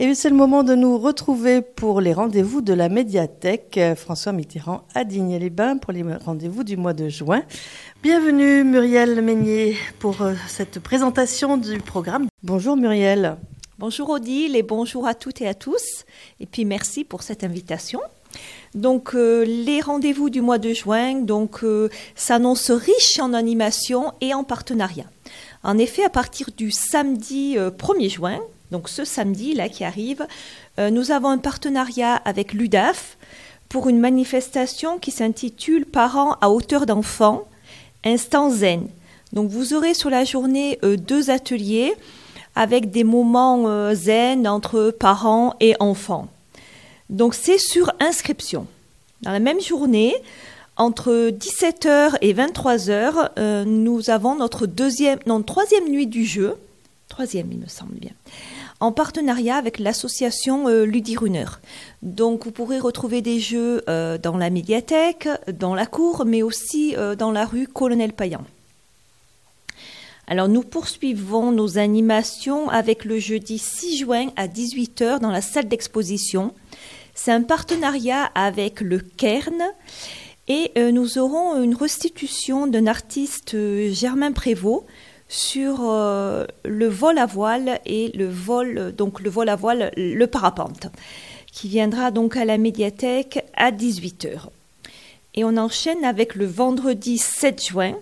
Et c'est le moment de nous retrouver pour les rendez-vous de la médiathèque François Mitterrand à Digne-les-Bains pour les rendez-vous du mois de juin. Bienvenue Muriel Meignier pour cette présentation du programme. Bonjour Muriel. Bonjour Odile et bonjour à toutes et à tous. Et puis merci pour cette invitation. Donc les rendez-vous du mois de juin s'annoncent riches en animation et en partenariat. En effet, à partir du samedi 1er juin, donc ce samedi-là qui arrive, nous avons un partenariat avec l'UDAF pour une manifestation qui s'intitule « Parents à hauteur d'enfants, instant zen ». Donc vous aurez sur la journée 2 ateliers avec des moments zen entre parents et enfants. Donc c'est sur inscription. Dans la même journée, entre 17h et 23h, nous avons notre troisième nuit du jeu, troisième il me semble bien, en partenariat avec l'association Ludirunner. Donc vous pourrez retrouver des jeux dans la médiathèque, dans la cour, mais aussi dans la rue Colonel Payan. Alors nous poursuivons nos animations avec le jeudi 6 juin à 18h dans la salle d'exposition. C'est un partenariat avec le Cairn et nous aurons une restitution d'un artiste Germain Prévost sur le vol à voile et le vol à voile, le parapente, qui viendra donc à la médiathèque à 18h. Et on enchaîne avec le vendredi 7 juin.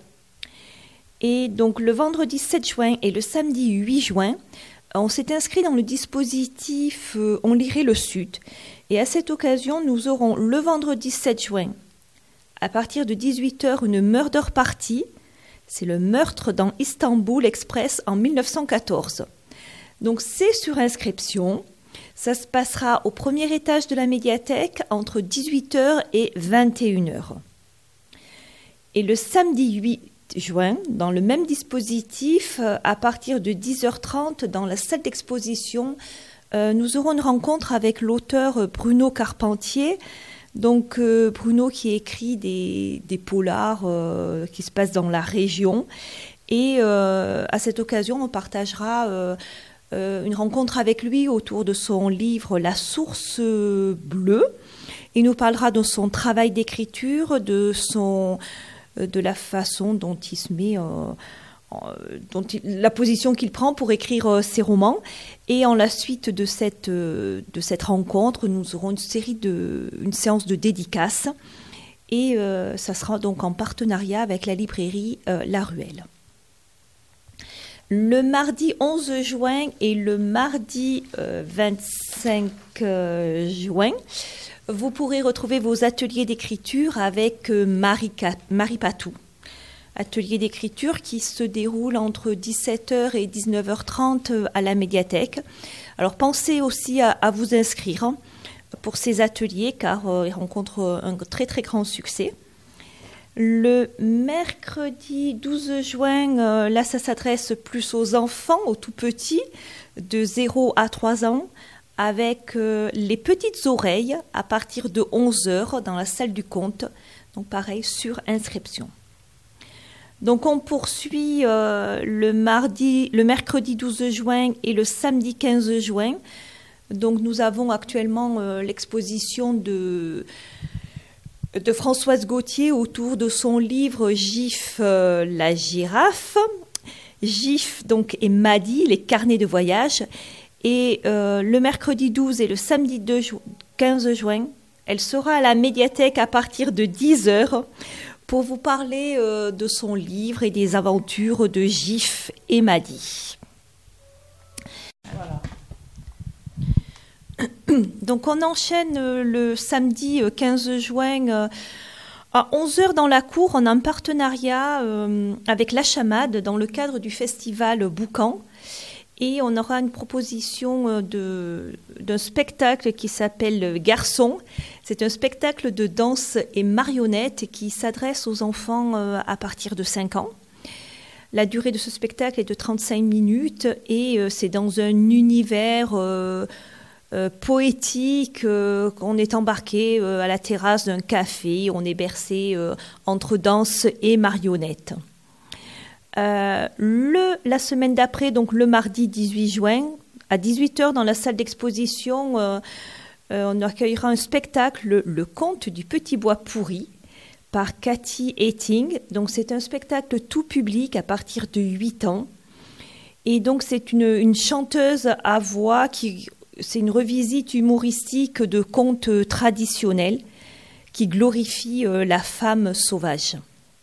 Et donc le vendredi 7 juin et le samedi 8 juin, on s'est inscrit dans le dispositif On lirait le Sud. Et à cette occasion, nous aurons le vendredi 7 juin, à partir de 18h, une murder party. C'est le meurtre dans Istanbul Express en 1914. Donc c'est sur inscription. Ça se passera au premier étage de la médiathèque entre 18h et 21h. Et le samedi 8 juin, dans le même dispositif, à partir de 10h30, dans la salle d'exposition, nous aurons une rencontre avec l'auteur Bruno Carpentier. Donc Bruno qui écrit des polars qui se passent dans la région. Et à cette occasion, on partagera une rencontre avec lui autour de son livre « La source bleue ». Il nous parlera de son travail d'écriture, de la façon dont il se met, la position qu'il prend pour écrire ses romans. Et en la suite de cette rencontre, nous aurons une séance de dédicaces. Et ça sera donc en partenariat avec la librairie La Ruelle. Le mardi 11 juin et le mardi 25 juin, vous pourrez retrouver vos ateliers d'écriture avec Marie Patou. Atelier d'écriture qui se déroule entre 17h et 19h30 à la médiathèque. Alors pensez aussi à vous inscrire pour ces ateliers car ils rencontrent un très très grand succès. Le mercredi 12 juin, là ça s'adresse plus aux enfants, aux tout petits, de 0 à 3 ans, avec les petites oreilles à partir de 11h dans la salle du Comte. Donc pareil, sur inscription. Donc on poursuit le mercredi 12 juin et le samedi 15 juin. Donc nous avons actuellement l'exposition de Françoise Gauthier autour de son livre Gif la girafe. Gif donc et Maddy, les carnets de voyage. Et le mercredi 12 et le samedi 15 juin, elle sera à la médiathèque à partir de 10h pour vous parler de son livre et des aventures de Gif et Maddy. Voilà. Donc on enchaîne le samedi 15 juin à 11h dans la cour. On a un partenariat avec La Chamade dans le cadre du festival Boucan. Et on aura une proposition d'un spectacle qui s'appelle Garçon. C'est un spectacle de danse et marionnette qui s'adresse aux enfants à partir de 5 ans. La durée de ce spectacle est de 35 minutes et c'est dans un univers poétique. On est embarqué à la terrasse d'un café, on est bercé entre danse et marionnette. La semaine d'après, donc le mardi 18 juin, À 18h, dans la salle d'exposition, on accueillera un spectacle, Le Conte du Petit Bois Pourri, par Cathy Etting. Donc, c'est un spectacle tout public à partir de 8 ans. Et donc, c'est une chanteuse à voix c'est une revisite humoristique de contes traditionnels qui glorifie la femme sauvage.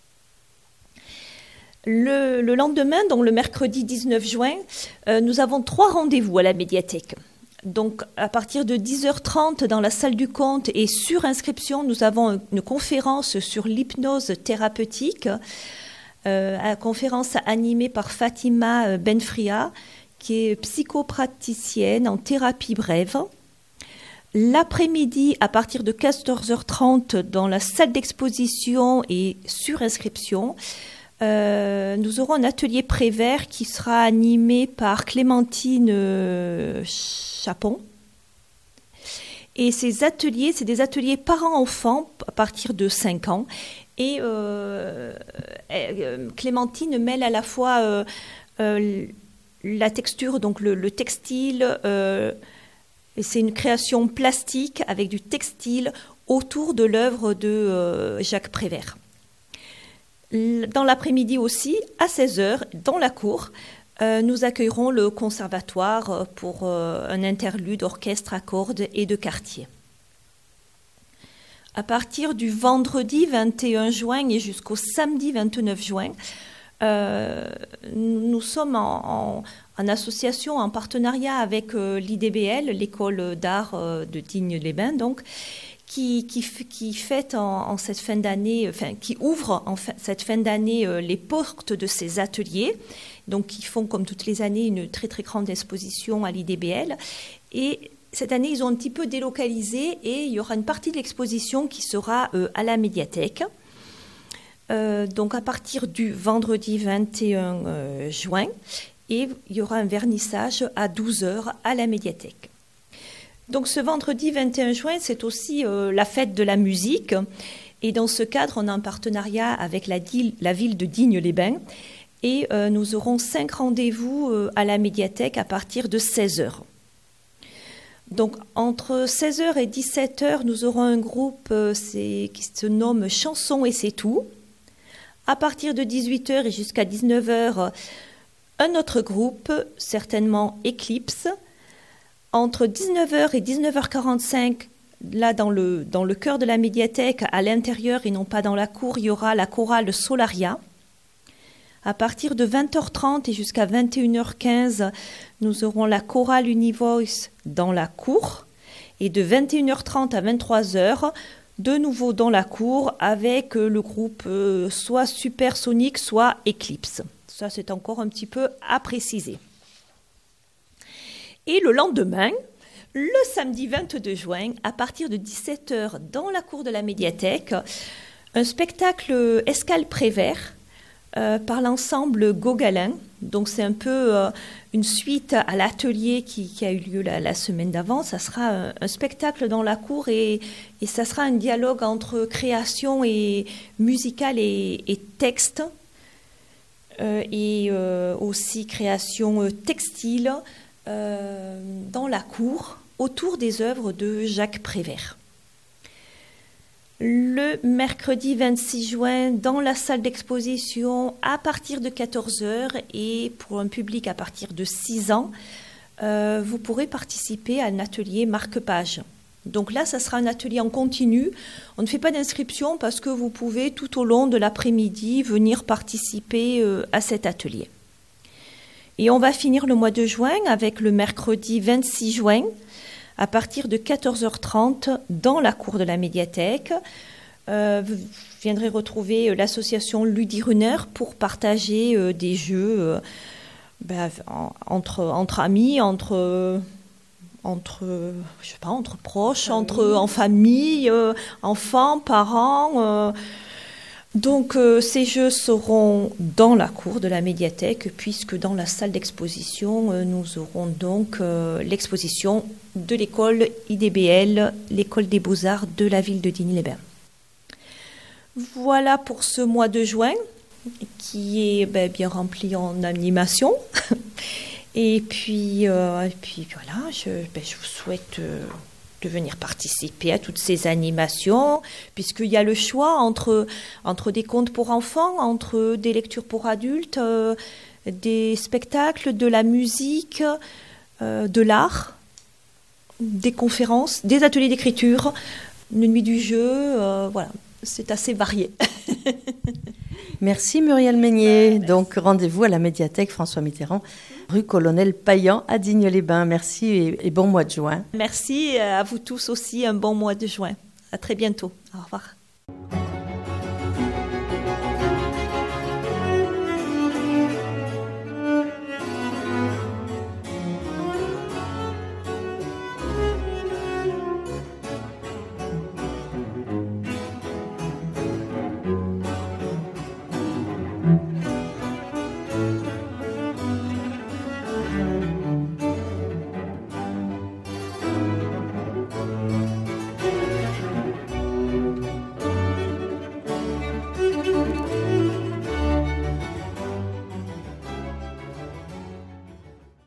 Le lendemain, donc le mercredi 19 juin, nous avons 3 rendez-vous à la médiathèque. Donc, à partir de 10h30 dans la salle du conte et sur inscription, nous avons une conférence sur l'hypnose thérapeutique, une conférence animée par Fatima Benfria, qui est psychopraticienne en thérapie brève. L'après-midi, à partir de 14h30, dans la salle d'exposition et sur inscription, nous aurons un atelier Prévert qui sera animé par Clémentine Chapon. Et ces ateliers, c'est des ateliers parents-enfants à partir de 5 ans. Et Clémentine mêle à la fois la texture, donc le textile, et c'est une création plastique avec du textile autour de l'œuvre de Jacques Prévert. Dans l'après-midi aussi, à 16h, dans la cour, nous accueillerons le conservatoire pour un interlude orchestre à cordes et de quartier. À partir du vendredi 21 juin et jusqu'au samedi 29 juin, nous sommes en association, en partenariat avec l'IDBL, l'école d'art de Digne-les-Bains, donc, qui fête en cette fin d'année, qui ouvre cette fin d'année les portes de ces ateliers. Donc, ils font comme toutes les années une très très grande exposition à l'IDBL. Et cette année, ils ont un petit peu délocalisé et il y aura une partie de l'exposition qui sera à la médiathèque. Donc, à partir du vendredi 21 juin, et il y aura un vernissage à 12h à la médiathèque. Donc ce vendredi 21 juin, c'est aussi la fête de la musique. Et dans ce cadre, on a un partenariat avec la ville de Digne-les-Bains. Et nous aurons 5 rendez-vous à la médiathèque à partir de 16h. Donc entre 16h et 17h, nous aurons un groupe qui se nomme Chansons et c'est tout. À partir de 18h et jusqu'à 19h, un autre groupe, certainement Eclipse. Entre 19h et 19h45, là dans le cœur de la médiathèque, à l'intérieur et non pas dans la cour, il y aura la chorale Solaria. À partir de 20h30 et jusqu'à 21h15, nous aurons la chorale Univoice dans la cour. Et de 21h30 à 23h, de nouveau dans la cour avec le groupe soit Supersonic, soit Eclipse. Ça, c'est encore un petit peu à préciser. Et le lendemain, le samedi 22 juin, à partir de 17h, dans la cour de la médiathèque, un spectacle Escale Prévert par l'ensemble Gauguin. Donc, c'est un peu une suite à l'atelier qui a eu lieu la semaine d'avant. Ça sera un spectacle dans la cour et ça sera un dialogue entre création et musicale et texte. Et aussi création textile dans la cour autour des œuvres de Jacques Prévert. Le mercredi 26 juin, dans la salle d'exposition, à partir de 14h et pour un public à partir de 6 ans, vous pourrez participer à un atelier marque-page. Donc là, ça sera un atelier en continu. On ne fait pas d'inscription parce que vous pouvez tout au long de l'après-midi venir participer à cet atelier. Et on va finir le mois de juin avec le mercredi 26 juin à partir de 14h30 dans la cour de la médiathèque. Vous viendrez retrouver l'association Ludirunner pour partager des jeux entre amis, entre proches, en famille, enfants, parents. Donc ces jeux seront dans la cour de la médiathèque puisque dans la salle d'exposition, nous aurons donc l'exposition de l'école IDBL, l'école des beaux-arts de la ville de Digne-les-Bains. Voilà pour ce mois de juin qui est bien rempli en animation. Et puis voilà, je vous souhaite de venir participer à toutes ces animations, puisqu'il y a le choix entre des contes pour enfants, entre des lectures pour adultes, des spectacles, de la musique, de l'art, des conférences, des ateliers d'écriture, une nuit du jeu, voilà, c'est assez varié. Merci Muriel Meignier. Donc rendez-vous à la médiathèque François Mitterrand, rue Colonel Payan à Digne-les-Bains. Merci et bon mois de juin. Merci à vous tous aussi, un bon mois de juin. À très bientôt. Au revoir.